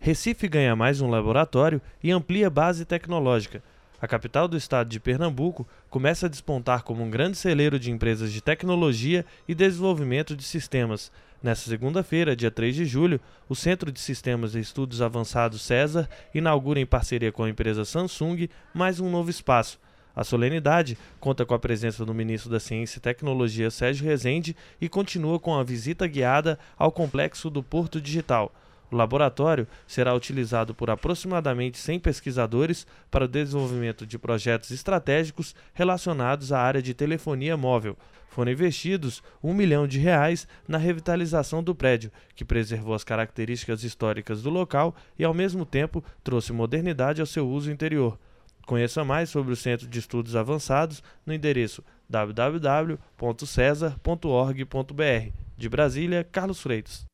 Recife ganha mais um laboratório e amplia base tecnológica. A capital do estado de Pernambuco começa a despontar como um grande celeiro de empresas de tecnologia e desenvolvimento de sistemas. Nesta segunda-feira, dia 3 de julho, o Centro de Sistemas e Estudos Avançados César inaugura em parceria com a empresa Samsung mais um novo espaço. A solenidade conta com a presença do ministro da Ciência e Tecnologia Sérgio Rezende e continua com a visita guiada ao complexo do Porto Digital. O laboratório será utilizado por aproximadamente 100 pesquisadores para o desenvolvimento de projetos estratégicos relacionados à área de telefonia móvel. Foram investidos R$ 1 milhão na revitalização do prédio, que preservou as características históricas do local e, ao mesmo tempo, trouxe modernidade ao seu uso interior. Conheça mais sobre o Centro de Estudos Avançados no endereço www.cesar.org.br. De Brasília, Carlos Freitas.